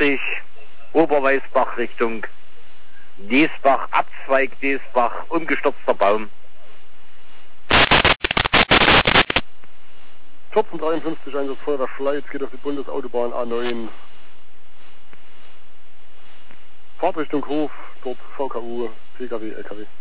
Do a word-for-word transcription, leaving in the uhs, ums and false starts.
vierzig, Oberweißbach Richtung Diesbach, Abzweig Diesbach, umgestürzter Baum. vierzehn dreiundfünfzig, Einsatz Feuerwehr Schleiz, geht auf die Bundesautobahn A neun. Fahrtrichtung Hof, dort V K U, P K W, L K W.